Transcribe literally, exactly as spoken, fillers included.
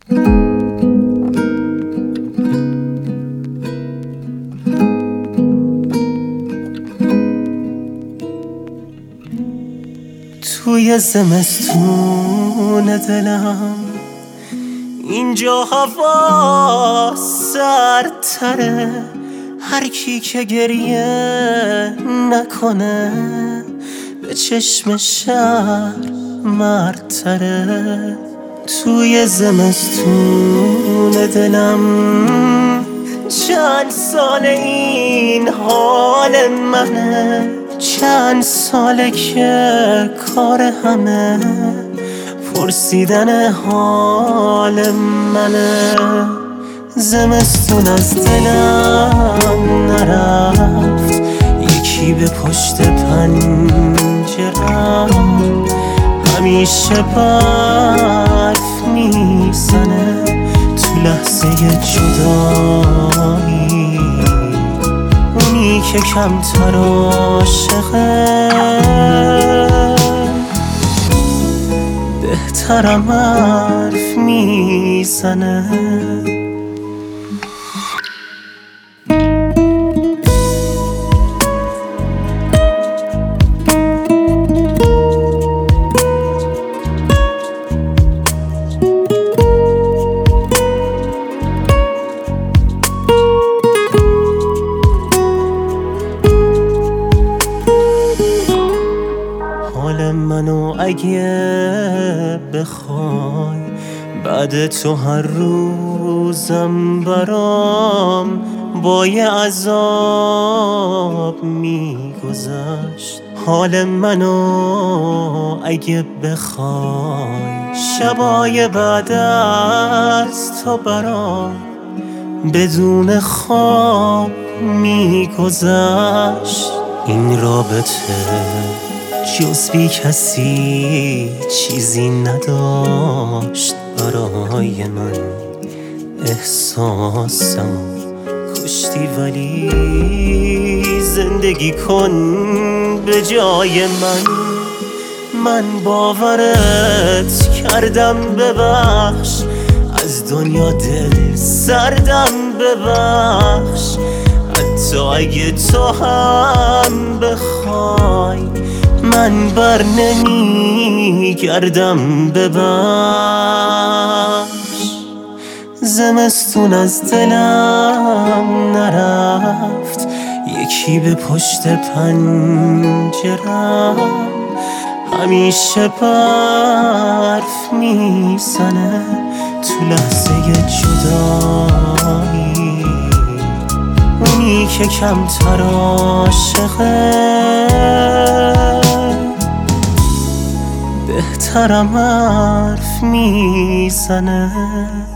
توی زمستون دلم اینجا هوا سردتره، هر کی که گریه نکنه به چشم شهر مردتره. توی زمستون دلم چند سال این حال منه، چند ساله که کار همه پرسیدن حال منه. زمستون از دلم نرفت، یکی به پشت پنجرم همیشه برف میزنه تو لحظه جدایی، اونی که کمتر عاشقه بهترم حرف میزنه. حال منو اگه بخوای بعد تو هر روزم برام با یه عذاب میگذشت. حال منو اگه بخوای شبای بعد از تو برام بدون خواب میگذشت. این رابطه جز بی کسی چیزی نداشت برای من، احساسم کشتی ولی زندگی کن به جای من. من باورت کردم ببخش، از دنیا دل سردم ببخش، حتی اگه تو هم بخوای من بر نمی گردم ببخش. زمستون از دلم نرفت، یکی به پشت پنجرم همیشه برف میزنه تو لحظه جدایی، اونی که کمتر عاشقه بهترم حرف میزنه.